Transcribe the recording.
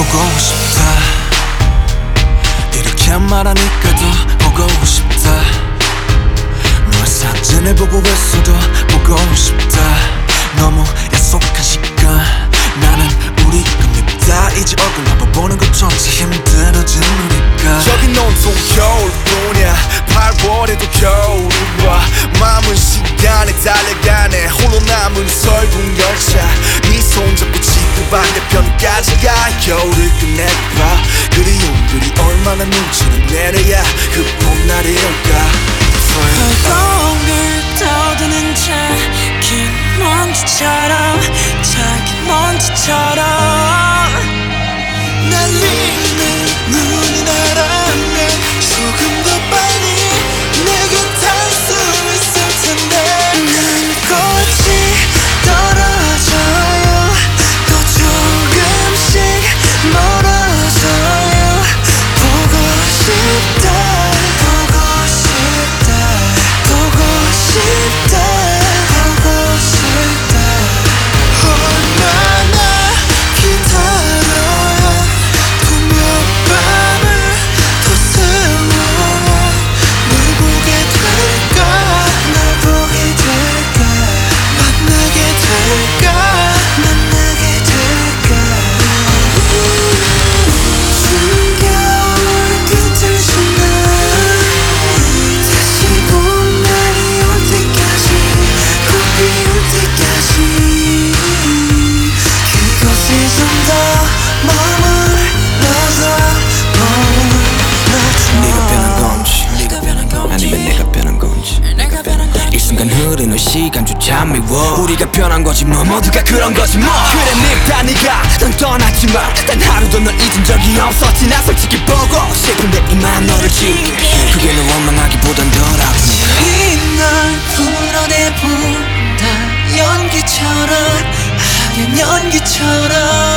보고 싶다. 이렇게 말하니까 더 보고 싶다. 너의 사진을 보고 있어도 보고 싶다. 너무 약속한 시간 나는 우리가 밉다. 이제 얼굴 한번 보는 것조차 힘들어진 우리가. 여긴 온통 겨울뿐이야. 8월에도 겨울이 와. 마음은 시간에 달려가네. 홀로 남은 설국 열차. 네 손잡고 지구 반대편까지 가. 겨울을 끝내봐. 그리움들이 얼마나 눈치를 내려야 그 봄날이 올까. 허공을 떠도는 작은 먼지처럼 작은 먼지처럼 날리는 눈이 나라면 조금 더 빨리 내게 닿을 수 있을 텐데. 난 꽃이 떨어져요. 또 조금씩 멀어져요. 보고 싶다. 보고 싶다. 보고 싶다. 보고 싶다. 얼마나 기다려야 또 몇 밤을 더 세워야 널 보게 될까. 널 보게 될까. 만나게 될까. 만나게 될까. 추운 겨울 끝을 지나 다시 봄날이 올 때까지 꼭 비올 때까지 그곳에 좀 더 네가 변한 건지 아니면 내가 변한 건지. 이 순간 흐르는 시간조차 미워. 우리가 변한 거지 뭐. 모두가 그런 거지 뭐. 그래 늙다 네가 난 떠났지만 단 하루도 널 잊은 적이 없었지. 나 솔직히 보고 싶은데 이만 너를 지울게. 그게 널 원망하기보단 덜 아프네. 이날 풀어내본다. 연기처럼 하얀 연기처럼